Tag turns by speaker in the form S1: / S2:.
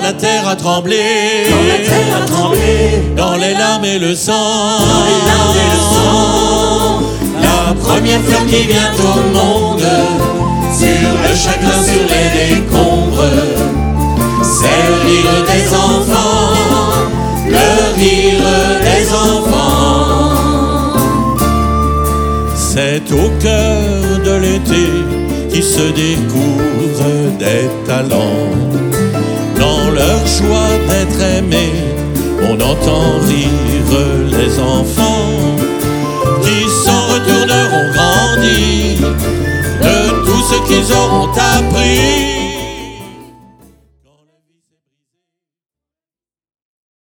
S1: la terre a tremblé,
S2: quand la terre a tremblé,
S1: dans les larmes et le sang,
S2: dans les larmes et le sang,
S1: la première fleur qui vient au monde, sur le chagrin, sur les décombres, c'est le rire des enfants, le rire des enfants. C'est au cœur de l'été qui se découvrent des talents. Dans leur joie d'être aimés, on entend rire les enfants qui s'en retourneront grandis de tout ce qu'ils auront appris.